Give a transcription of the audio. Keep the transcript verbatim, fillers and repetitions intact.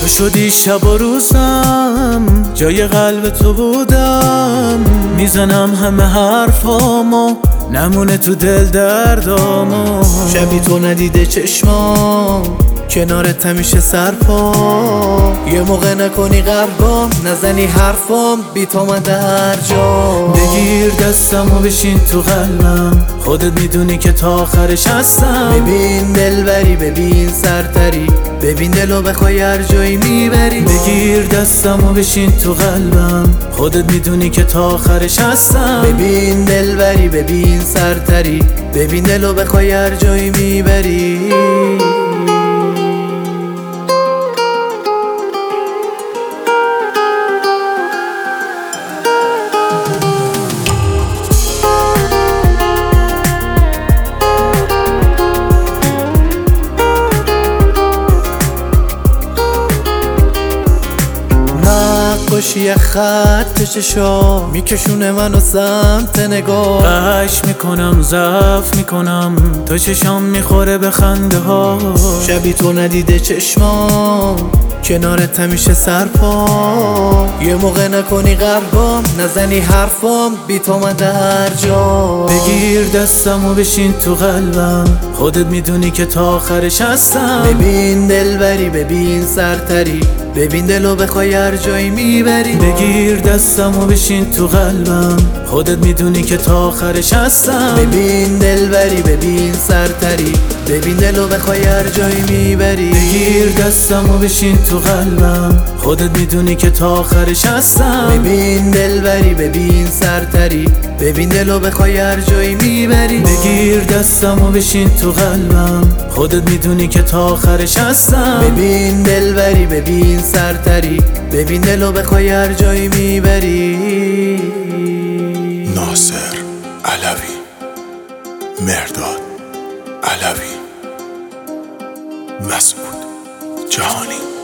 تو شدی شب و روزم، جای قلب تو بودم. میزنم همه حرفامو، نمونه تو دل دردامو. شبی تو ندیده چشمام، کنارت همیشه سرپا. یه موقع نکنی قلبم، نزنی حرفام، بی تو من در جا. بگیر دستم و بشین تو قلبم، خودت میدونی که تا آخرش هستم. ببین دلبری، ببین سرتری، ببین دلو بخوای هر جایی میبری. بگیر دستم و بشین تو قلبم، خودت میدونی که تا آخرش هستم. ببین دلبری، ببین سرتری، ببین دلو بخوای هر جایی میبری. نقاشی خط چشا میکشونه منو سمت نگاه. قش میکنم ضعف میکنم، تو چشام میخوره به خنده ها. شبی تو ندیده چشمام، کنارت همیشه سرپا. یه موقع نکنی قلبم، نزنی حرفام، بی تو من در جا. بگیر دستم و بشین تو قلبم، خودت میدونی که تا آخرش هستم. ببین دلبری، ببین سرتری، ببین دلو بخوای هر جایی میبری. بگیر دستم و بشین تو قلبم، خودت میدونی که تا آخرش هستم. ببین دلبری، ببین سرتری، ببین دلو بخوای هر جایی میبری. بگیر دستم و بشین تو قلبم، خودت میدونی که تا آخرش هستم. ببین دلبری، ببین سرتری، ببین دلو بخوای هر جایی میبری. بگیر دستم و بشین تو قلبم، خودت میدونی که تا آخرش هستم. ببین دلبری، ببین سرتری، ببین دلو بخوای هر جایی میبری. ناصر علوی، مرداد علوی، مسعود جهانی.